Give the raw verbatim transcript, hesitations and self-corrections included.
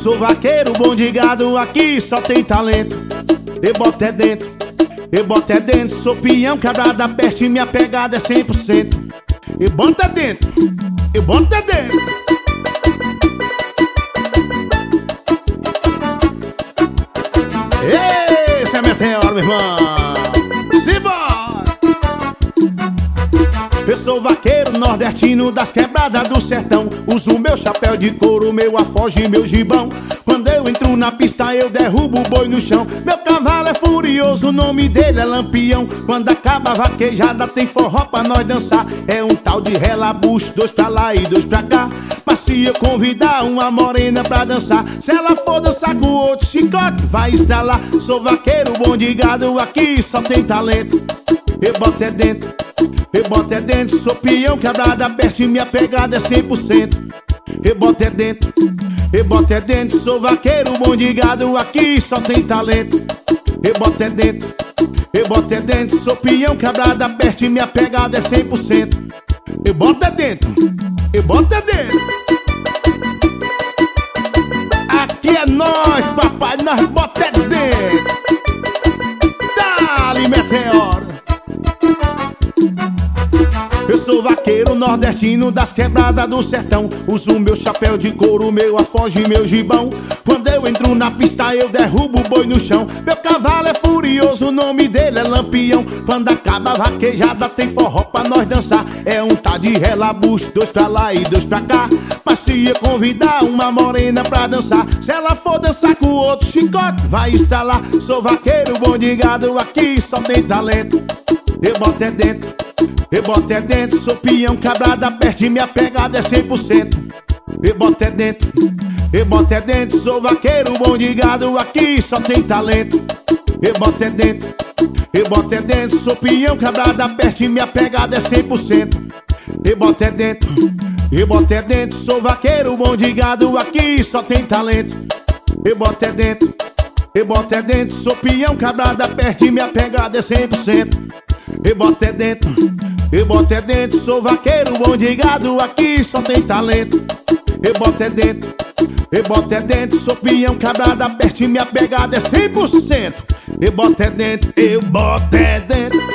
Sou vaqueiro, bom de gado, aqui só tem talento. Eu boto é dentro, eu boto é dentro. Sou peão, quebrada, peste e minha pegada é cem por cento. Eu boto é dentro, eu boto é dentro. Esse é meteoro, meu irmão. Simbora! Eu sou vaqueiro nordestino das quebradas do sertão. Uso meu chapéu de couro, meu afoge e meu gibão. Quando eu entro na pista eu derrubo o boi no chão. Meu cavalo é furioso, o nome dele é Lampião. Quando acaba a vaquejada tem forró pra nós dançar. É um tal de relabucho, dois pra lá e dois pra cá. Mas se eu convidar uma morena pra dançar, se ela for dançar com outro chicote vai estralar. Sou vaqueiro, bom de gado, aqui só tem talento. Eu boto é dentro, eu boto é dentro. Sou peão, quebrada, peste e minha pegada é cem por cento. Eu boto é dentro, eu boto é dentro. Sou vaqueiro, bom de gado, aqui só tem talento. Eu boto é dentro, eu boto é dentro. Sou peão, quebrada, peste e minha pegada é cem por cento. Eu boto é dentro, eu boto é dentro. Aqui é nós, papai, nós bota é dentro. Dá-lhe, meteoro. Eu sou vaqueiro nordestino das quebradas do sertão. Uso meu chapéu de couro, meu afoge e meu gibão. Quando eu entro na pista eu derrubo o boi no chão. Meu cavalo é furioso, o nome dele é Lampião. Quando acaba a vaquejada tem forró pra nós dançar. É um tá de relabucho, dois pra lá e dois pra cá. Mas se eu convidar uma morena pra dançar, se ela for dançar com outro chicote vai estralar. Sou vaqueiro, bom de gado, aqui só tem talento. Eu boto é dentro, eu boto é dentro. Sou peão, quebrada, peste e minha pegada é cem por cento. Eu boto é dentro, eu boto é dentro. Sou vaqueiro, bom de gado, aqui só tem talento. Eu boto é dentro, eu boto é dentro. Sou peão, quebrada, peste e minha pegada é cem por cento. Eu boto é dentro, eu boto é dentro. Sou vaqueiro, bom de gado, aqui só tem talento. Eu boto é dentro, eu boto é dentro. Sou peão, quebrada, peste e minha pegada é cem por cento. Eu boto é dentro, eu boto é dentro. Sou vaqueiro, bom de gado, aqui só tem talento. Eu boto é dentro, eu boto é dentro. Sou peão, quebrada, peste e minha pegada é cem por cento. Eu boto é dentro, eu boto é dentro.